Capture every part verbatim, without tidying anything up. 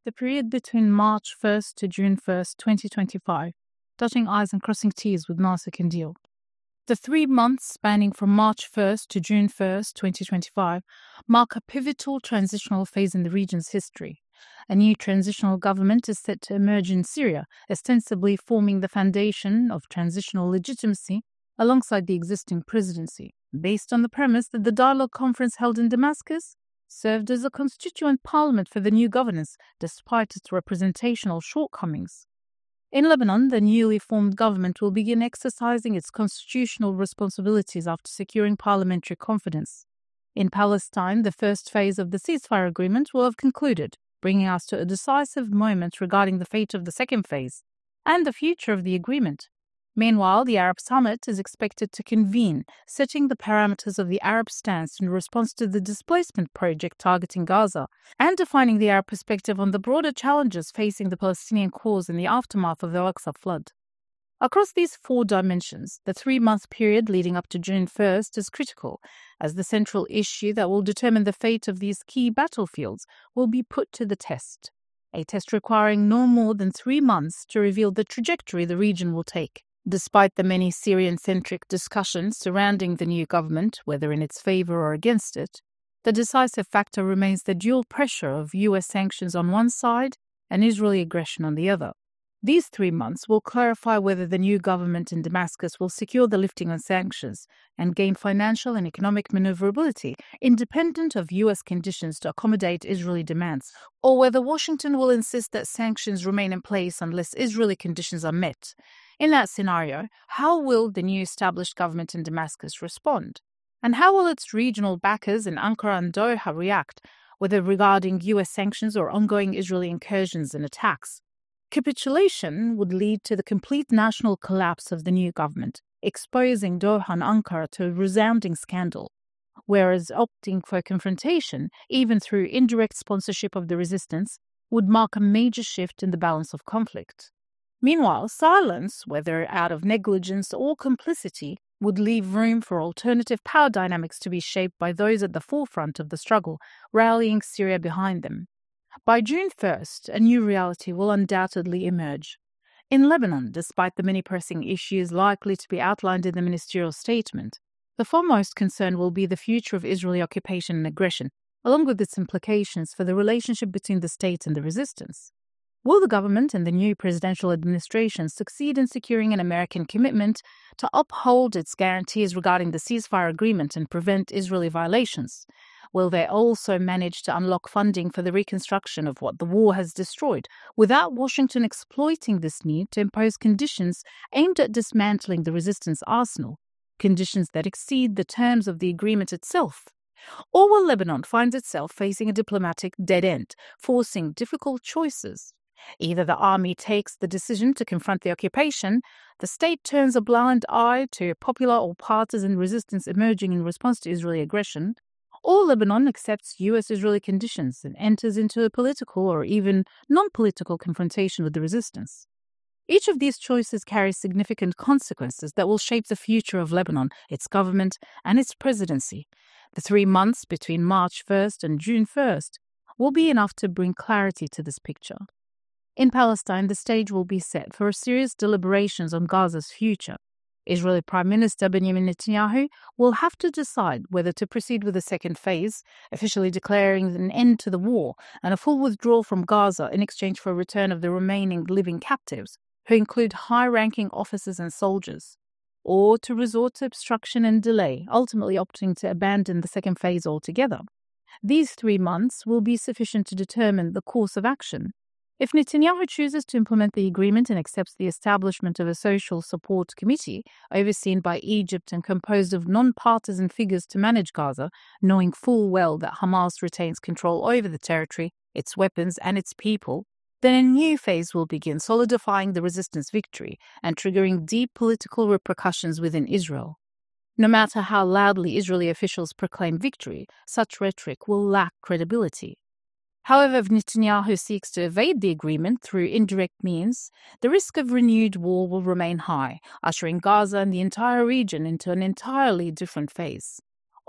the period between March first to June first, twenty twenty-five, dotting I's and crossing T's with Nasser Kandil. The three months spanning from March first to June first, twenty twenty-five, mark a pivotal transitional phase in the region's history. A new transitional government is set to emerge in Syria, ostensibly forming the foundation of transitional legitimacy alongside the existing presidency, based on the premise that the dialogue conference held in Damascus served as a constituent parliament for the new governance, despite its representational shortcomings. In Lebanon, the newly formed government will begin exercising its constitutional responsibilities after securing parliamentary confidence. In Palestine, the first phase of the ceasefire agreement will have concluded, bringing us to a decisive moment regarding the fate of the second phase and the future of the agreement. Meanwhile, the Arab Summit is expected to convene, setting the parameters of the Arab stance in response to the displacement project targeting Gaza and defining the Arab perspective on the broader challenges facing the Palestinian cause in the aftermath of the Al-Aqsa flood. Across these four dimensions, the three-month period leading up to June first is critical, as the central issue that will determine the fate of these key battlefields will be put to the test, a test requiring no more than three months to reveal the trajectory the region will take. Despite the many Syrian-centric discussions surrounding the new government, whether in its favor or against it, the decisive factor remains the dual pressure of U S sanctions on one side and Israeli aggression on the other. These three months will clarify whether the new government in Damascus will secure the lifting of sanctions and gain financial and economic maneuverability independent of U S conditions to accommodate Israeli demands, or whether Washington will insist that sanctions remain in place unless Israeli conditions are met. In that scenario, how will the new established government in Damascus respond? And how will its regional backers in Ankara and Doha react, whether regarding U S sanctions or ongoing Israeli incursions and attacks? Capitulation would lead to the complete national collapse of the new government, exposing Doha and Ankara to a resounding scandal, whereas opting for confrontation, even through indirect sponsorship of the resistance, would mark a major shift in the balance of conflict. Meanwhile, silence, whether out of negligence or complicity, would leave room for alternative power dynamics to be shaped by those at the forefront of the struggle, rallying Syria behind them. By June first, a new reality will undoubtedly emerge. In Lebanon, despite the many pressing issues likely to be outlined in the ministerial statement, the foremost concern will be the future of Israeli occupation and aggression, along with its implications for the relationship between the state and the resistance. Will the government and the new presidential administration succeed in securing an American commitment to uphold its guarantees regarding the ceasefire agreement and prevent Israeli violations? Will they also manage to unlock funding for the reconstruction of what the war has destroyed, without Washington exploiting this need to impose conditions aimed at dismantling the resistance arsenal, conditions that exceed the terms of the agreement itself? Or will Lebanon find itself facing a diplomatic dead end, forcing difficult choices? Either the army takes the decision to confront the occupation, the state turns a blind eye to popular or partisan resistance emerging in response to Israeli aggression, or Lebanon accepts U S-Israeli conditions and enters into a political or even non-political confrontation with the resistance. Each of these choices carries significant consequences that will shape the future of Lebanon, its government, and its presidency. The three months between March first and June first will be enough to bring clarity to this picture. In Palestine, the stage will be set for serious deliberations on Gaza's future. Israeli Prime Minister Benjamin Netanyahu will have to decide whether to proceed with the second phase, officially declaring an end to the war and a full withdrawal from Gaza in exchange for a return of the remaining living captives, who include high-ranking officers and soldiers, or to resort to obstruction and delay, ultimately opting to abandon the second phase altogether. These three months will be sufficient to determine the course of action. If Netanyahu chooses to implement the agreement and accepts the establishment of a social support committee overseen by Egypt and composed of non-partisan figures to manage Gaza, knowing full well that Hamas retains control over the territory, its weapons, and its people, then a new phase will begin, solidifying the resistance victory and triggering deep political repercussions within Israel. No matter how loudly Israeli officials proclaim victory, such rhetoric will lack credibility. However, if Netanyahu seeks to evade the agreement through indirect means, the risk of renewed war will remain high, ushering Gaza and the entire region into an entirely different phase.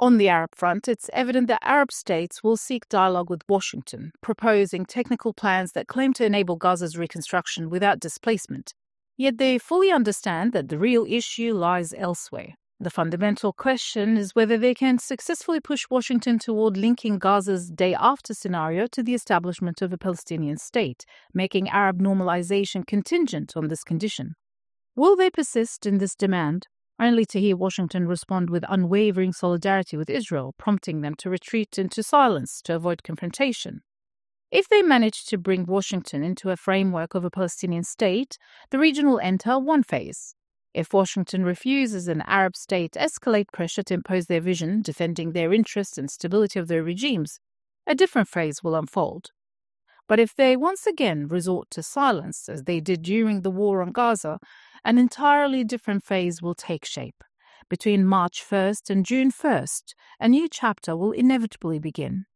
On the Arab front, it's evident that Arab states will seek dialogue with Washington, proposing technical plans that claim to enable Gaza's reconstruction without displacement. Yet they fully understand that the real issue lies elsewhere. The fundamental question is whether they can successfully push Washington toward linking Gaza's day-after scenario to the establishment of a Palestinian state, making Arab normalization contingent on this condition. Will they persist in this demand, only to hear Washington respond with unwavering solidarity with Israel, prompting them to retreat into silence to avoid confrontation? If they manage to bring Washington into a framework of a Palestinian state, the region will enter one phase. If Washington refuses an Arab state escalate pressure to impose their vision, defending their interests and stability of their regimes, a different phase will unfold. But if they once again resort to silence, as they did during the war on Gaza, an entirely different phase will take shape. Between March first and June first, a new chapter will inevitably begin.